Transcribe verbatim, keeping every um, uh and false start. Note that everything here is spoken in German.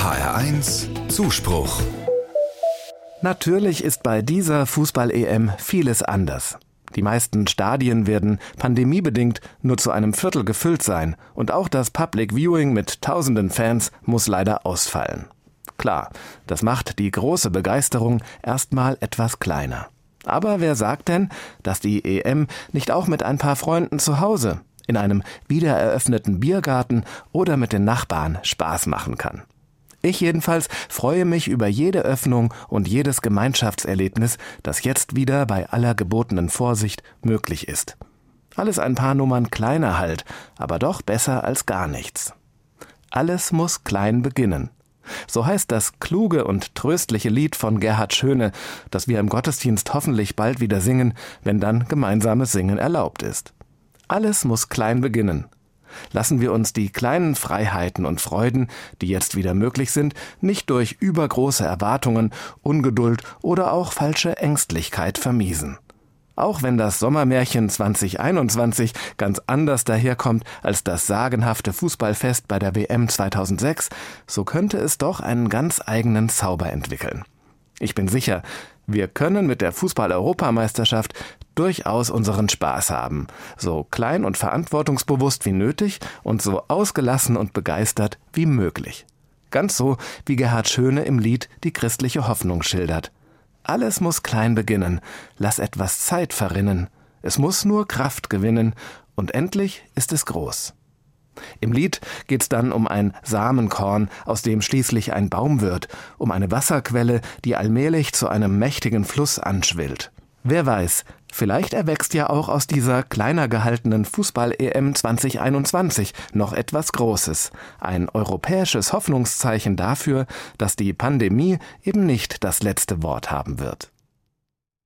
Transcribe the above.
H R eins Zuspruch. Natürlich ist bei dieser Fußball-E M vieles anders. Die meisten Stadien werden pandemiebedingt nur zu einem Viertel gefüllt sein und auch das Public Viewing mit tausenden Fans muss leider ausfallen. Klar, das macht die große Begeisterung erstmal etwas kleiner. Aber wer sagt denn, dass die E M nicht auch mit ein paar Freunden zu Hause, in einem wiedereröffneten Biergarten oder mit den Nachbarn Spaß machen kann? Ich jedenfalls freue mich über jede Öffnung und jedes Gemeinschaftserlebnis, das jetzt wieder bei aller gebotenen Vorsicht möglich ist. Alles ein paar Nummern kleiner halt, aber doch besser als gar nichts. Alles muss klein beginnen. So heißt das kluge und tröstliche Lied von Gerhard Schöne, das wir im Gottesdienst hoffentlich bald wieder singen, wenn dann gemeinsames Singen erlaubt ist. Alles muss klein beginnen. Lassen wir uns die kleinen Freiheiten und Freuden, die jetzt wieder möglich sind, nicht durch übergroße Erwartungen, Ungeduld oder auch falsche Ängstlichkeit vermiesen. Auch wenn das Sommermärchen zwanzig einundzwanzig ganz anders daherkommt als das sagenhafte Fußballfest bei der W M zweitausendsechs, so könnte es doch einen ganz eigenen Zauber entwickeln. Ich bin sicher, wir können mit der Fußball-Europameisterschaft durchaus unseren Spaß haben, so klein und verantwortungsbewusst wie nötig und so ausgelassen und begeistert wie möglich. Ganz so, wie Gerhard Schöne im Lied die christliche Hoffnung schildert. Alles muss klein beginnen, lass etwas Zeit verrinnen, es muss nur Kraft gewinnen und endlich ist es groß. Im Lied geht's dann um ein Samenkorn, aus dem schließlich ein Baum wird, um eine Wasserquelle, die allmählich zu einem mächtigen Fluss anschwillt. Wer weiß, vielleicht erwächst ja auch aus dieser kleiner gehaltenen Fußball-E M zwanzig einundzwanzig noch etwas Großes, ein europäisches Hoffnungszeichen dafür, dass die Pandemie eben nicht das letzte Wort haben wird.